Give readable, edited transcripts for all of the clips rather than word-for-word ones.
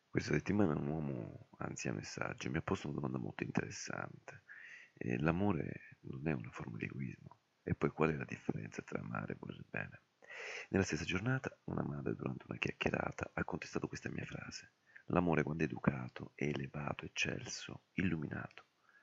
Questa settimana un uomo anzi a messaggio mi ha posto una domanda molto interessante. L'amore non è una forma di egoismo? E poi qual è la differenza tra amare e volere bene? Nella stessa giornata, una madre durante una chiacchierata ha contestato questa mia frase. L'amore quando è educato, è elevato, eccelso, illuminato.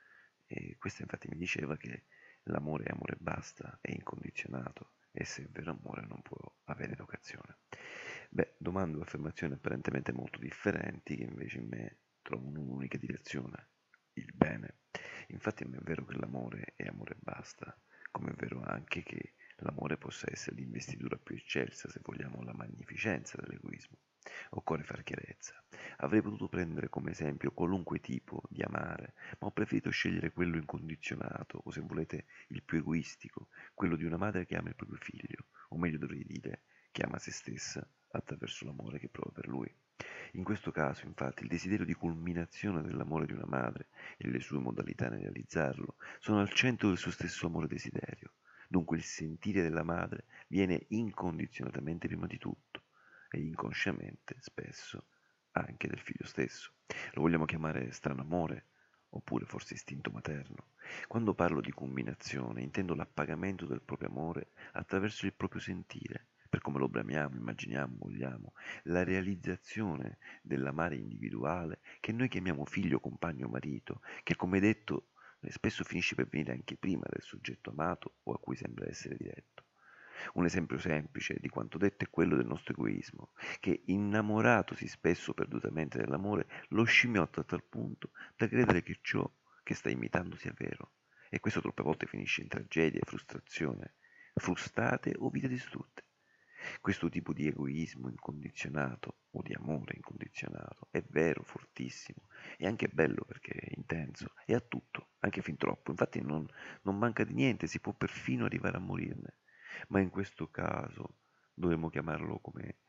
E questa infatti mi diceva che l'amore è amore e basta, è incondizionato e se è vero amore non può avere educazione. Beh, domande o affermazioni apparentemente molto differenti che invece in me trovano un'unica direzione, il bene. Infatti è vero che l'amore è amore e basta, come è vero anche che l'amore possa essere l'investitura più eccelsa, se vogliamo, la magnificenza dell'egoismo. Occorre far chiarezza. Avrei potuto prendere come esempio qualunque tipo di amare, ma ho preferito scegliere quello incondizionato, o se volete il più egoistico, quello di una madre che ama il proprio figlio, o meglio dovrei dire, che ama se stessa attraverso l'amore che prova per lui. In questo caso, infatti, il desiderio di culminazione dell'amore di una madre e le sue modalità nel realizzarlo sono al centro del suo stesso amore desiderio. Dunque il sentire della madre viene incondizionatamente prima di tutto e inconsciamente, spesso, anche del figlio stesso. Lo vogliamo chiamare strano amore, oppure forse istinto materno. Quando parlo di culminazione, intendo l'appagamento del proprio amore attraverso il proprio sentire, per come lo bramiamo, immaginiamo, vogliamo, la realizzazione dell'amare individuale che noi chiamiamo figlio, compagno, marito, che come detto spesso finisce per venire anche prima del soggetto amato o a cui sembra essere diretto. Un esempio semplice di quanto detto è quello del nostro egoismo, che innamoratosi spesso perdutamente dell'amore, lo scimmiotta a tal punto da credere che ciò che sta imitando sia vero. E questo troppe volte finisce in tragedie, frustrazione, frustate o vite distrutte. Questo tipo di egoismo incondizionato o di amore incondizionato è vero, fortissimo, è anche bello perché è intenso e ha tutto, anche fin troppo. Infatti non manca di niente, si può perfino arrivare a morirne. Ma in questo caso dovremmo chiamarlo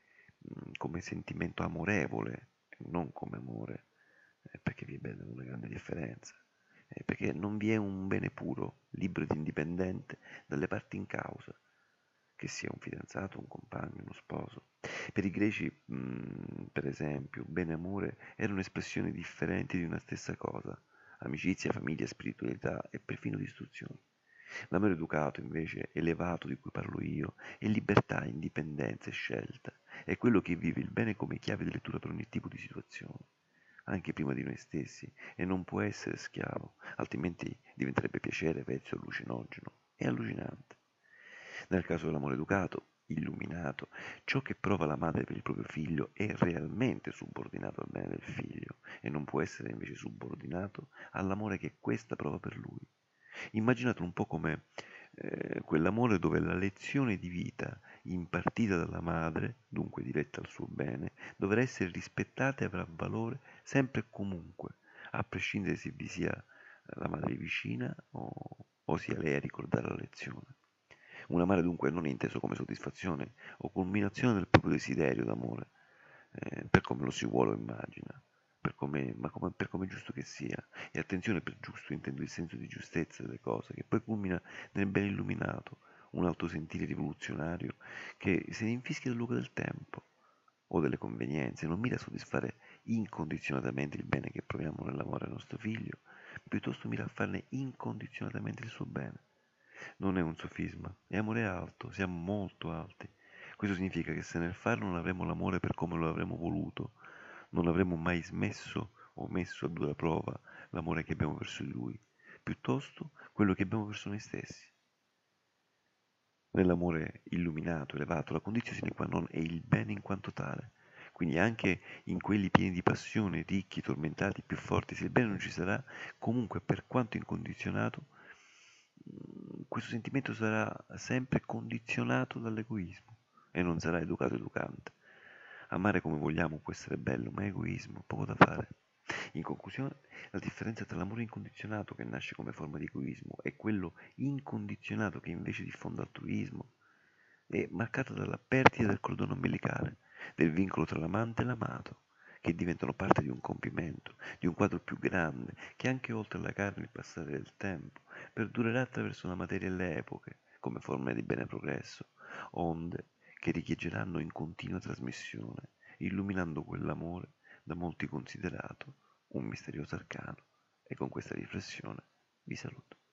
come sentimento amorevole, non come amore, perché vi è bene una grande differenza. Perché non vi è un bene puro, libero ed indipendente dalle parti in causa, che sia un fidanzato, un compagno, uno sposo. Per i greci, per esempio, bene e amore erano espressioni differenti di una stessa cosa, amicizia, famiglia, spiritualità e perfino distruzione. L'amore educato, invece, elevato di cui parlo io, è libertà, indipendenza e scelta, è quello che vive il bene come chiave di lettura per ogni tipo di situazione, anche prima di noi stessi, e non può essere schiavo, altrimenti diventerebbe piacere, vezzo, allucinogeno e allucinante. Nel caso dell'amore educato, illuminato, ciò che prova la madre per il proprio figlio è realmente subordinato al bene del figlio e non può essere invece subordinato all'amore che questa prova per lui. Immaginate un po' come quell'amore dove la lezione di vita impartita dalla madre, dunque diretta al suo bene, dovrà essere rispettata e avrà valore sempre e comunque, a prescindere se vi sia la madre vicina o sia lei a ricordare la lezione. Un amare dunque non è inteso come soddisfazione o culminazione del proprio desiderio d'amore, per come lo si vuole o immagina, per come è giusto che sia. E attenzione, per giusto intendo il senso di giustezza delle cose, che poi culmina nel ben illuminato, un autosentire rivoluzionario che se ne infischia del luogo del tempo o delle convenienze, non mira a soddisfare incondizionatamente il bene che proviamo nell'amore al nostro figlio, piuttosto mira a farne incondizionatamente il suo bene. Non è un sofisma, è amore alto, siamo molto alti. Questo significa che se nel farlo non avremo l'amore per come lo avremmo voluto, non avremmo mai smesso o messo a dura prova l'amore che abbiamo verso di lui, piuttosto quello che abbiamo verso noi stessi. Nell'amore illuminato, elevato, la condizione sine qua non è il bene in quanto tale. Quindi anche in quelli pieni di passione, ricchi, tormentati, più forti, se il bene non ci sarà, comunque per quanto incondizionato, questo sentimento sarà sempre condizionato dall'egoismo e non sarà educato educante. Amare come vogliamo può essere bello, ma è egoismo, poco da fare. In conclusione, la differenza tra l'amore incondizionato che nasce come forma di egoismo e quello incondizionato che invece diffonde altruismo è marcata dalla perdita del cordone ombelicale, del vincolo tra l'amante e l'amato, che diventano parte di un compimento, di un quadro più grande, che anche oltre la carne e il passare del tempo perdurerà attraverso la materia e le epoche, come forma di bene progresso, onde che richieggeranno in continua trasmissione, illuminando quell'amore da molti considerato un misterioso arcano, e con questa riflessione vi saluto.